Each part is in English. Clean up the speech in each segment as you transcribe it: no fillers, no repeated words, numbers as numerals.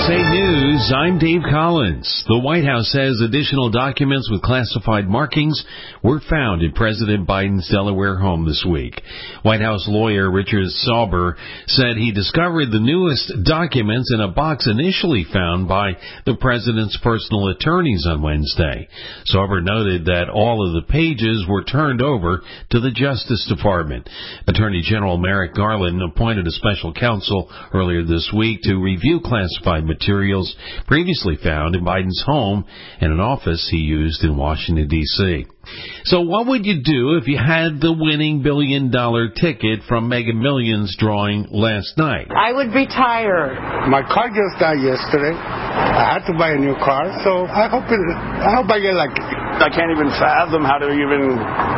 USA News, I'm Dave Collins. The White House says additional documents with classified markings were found in President Biden's Delaware home this week. White House lawyer Richard Sauber said he discovered the newest documents in a box initially found by the president's personal attorneys on Wednesday. Sauber noted that all of the pages were turned over to the Justice Department. Attorney General Merrick Garland appointed a special counsel earlier this week to review classified materials previously found in Biden's home and an office he used in Washington, D.C. So what would you do if you had the winning $1 billion ticket from Mega Millions drawing last night? I would retire. My car just died yesterday. I had to buy a new car, so I hope I get lucky. I can't even fathom how to even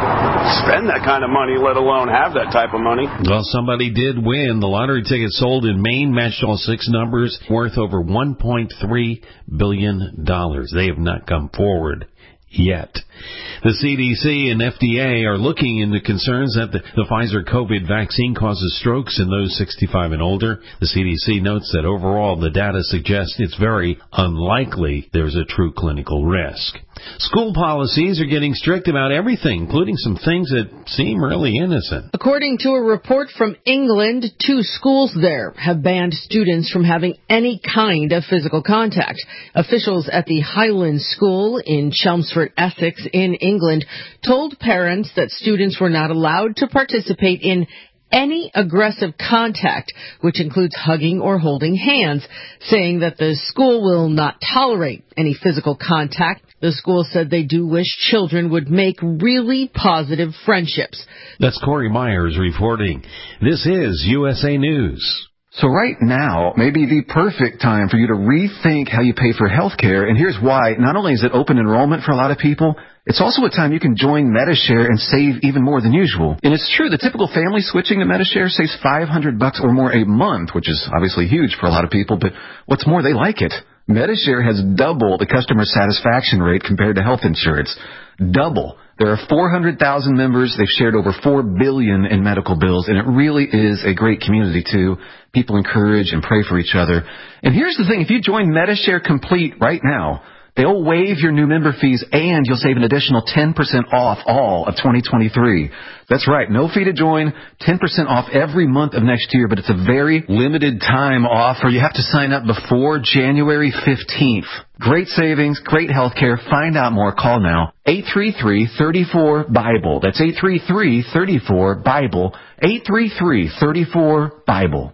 spend that kind of money, let alone have that type of money. Well, somebody did win. The lottery ticket sold in Maine matched all 6 numbers, worth over $1.3 billion. They have not come forward yet. The CDC and FDA are looking into concerns that the Pfizer COVID vaccine causes strokes in those 65 and older. The CDC notes that overall the data suggests it's very unlikely there's a true clinical risk. School policies are getting strict about everything, including some things that seem really innocent. According to a report from England, 2 schools there have banned students from having any kind of physical contact. Officials at the Highland School in Chelmsford, Essex, in England, told parents that students were not allowed to participate in any aggressive contact, which includes hugging or holding hands, saying that the school will not tolerate any physical contact. The school said they do wish children would make really positive friendships. That's Corey Myers reporting. This is USA News. So right now may be the perfect time for you to rethink how you pay for health care. And here's why. Not only is it open enrollment for a lot of people, it's also a time you can join Medi-Share and save even more than usual. And it's true, the typical family switching to Medi-Share saves $500 or more a month, which is obviously huge for a lot of people. But what's more, they like it. Medi-Share has double the customer satisfaction rate compared to health insurance. Double. There are 400,000 members. They've shared over $4 billion in medical bills, and it really is a great community, too. People encourage and pray for each other. And here's the thing. If you join Medi-Share Complete right now, they'll waive your new member fees, and you'll save an additional 10% off all of 2023. That's right. No fee to join, 10% off every month of next year, but it's a very limited time offer. You have to sign up before January 15th. Great savings, great health care. Find out more. Call now. 833-34-BIBLE. That's 833-34-BIBLE. 833-34-BIBLE.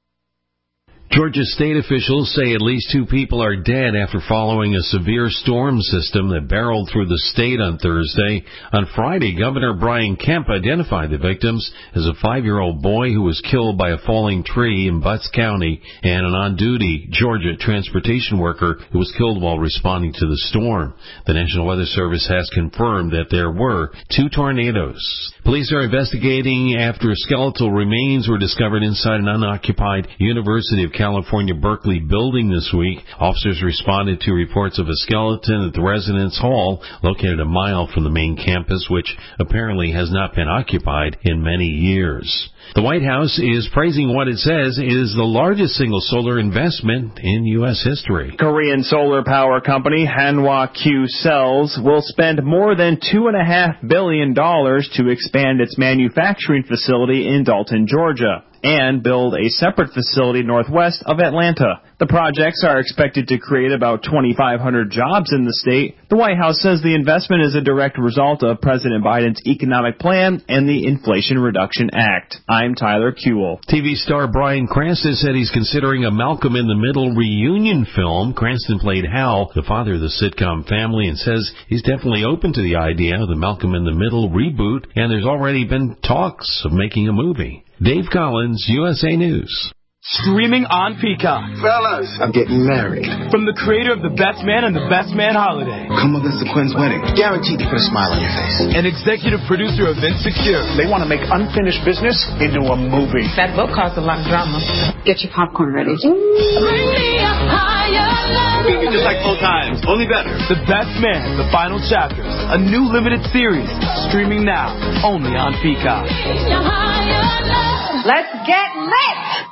Georgia state officials say at least 2 people are dead after following a severe storm system that barreled through the state on Thursday. On Friday, Governor Brian Kemp identified the victims as a 5-year-old boy who was killed by a falling tree in Butts County and an on-duty Georgia transportation worker who was killed while responding to the storm. The National Weather Service has confirmed that there were 2 tornadoes. Police are investigating after skeletal remains were discovered inside an unoccupied University of California Berkeley building this week. Officers responded to reports of a skeleton at the residence hall located a mile from the main campus, which apparently has not been occupied in many years. The White House is praising what it says is the largest single solar investment in U.S. history. Korean solar power company Hanwha Q Cells will spend more than $2.5 billion to expand its manufacturing facility in Dalton, Georgia, and build a separate facility northwest of Atlanta. The projects are expected to create about 2,500 jobs in the state. The White House says the investment is a direct result of President Biden's economic plan and the Inflation Reduction Act. I'm Tyler Kuehl. TV star Bryan Cranston said he's considering a Malcolm in the Middle reunion film. Cranston played Hal, the father of the sitcom Family, and says he's definitely open to the idea of the Malcolm in the Middle reboot, and there's already been talks of making a movie. Dave Collins, USA News. Streaming on Peacock. Fellas, I'm getting married. From the creator of The Best Man and The Best Man Holiday. Come with us to Quinn's wedding. Guaranteed to put a smile on your face. And executive producer of Insecure. They want to make unfinished business into a movie. That book caused a lot of drama. Get your popcorn ready. Bring me a higher level. Just like Full Times, only better. The Best Man, The Final Chapters. A new limited series. Streaming now. Only on Peacock. Let's get lit!